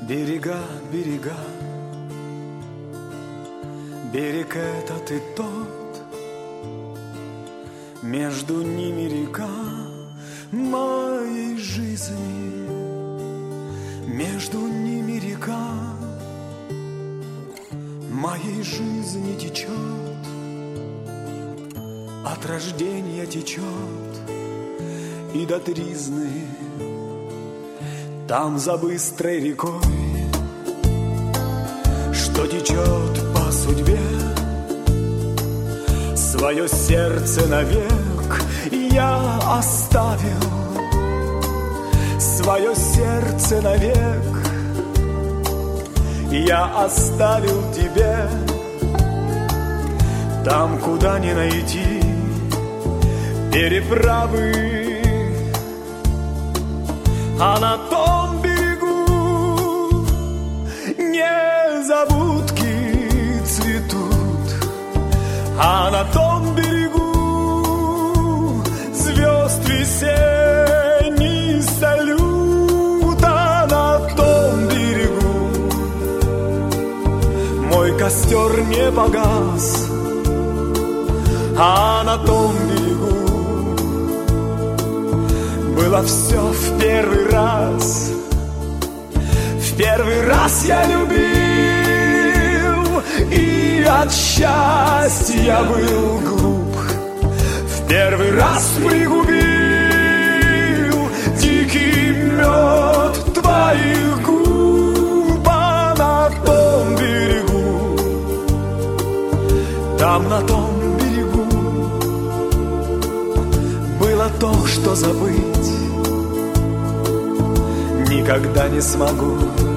Берега, берега, берег этот и тот, между ними река моей жизни, между ними река моей жизни течет, от рождения течет и до тризны. Там за быстрой рекой, что течет по судьбе, свое сердце навек я оставил, свое сердце навек я оставил тебе. Там, куда не найти переправы, а на том берегу незабудки цветут, а на том берегу звезд весенний салют, а на том берегу мой костер не погас, а на том берегу было все в первый раз. В первый раз я любил, и от счастья был глуп. В первый раз пригубил дикий мед твоих губ, а на том берегу, там на том берегу было то, что забыть никогда не смогу.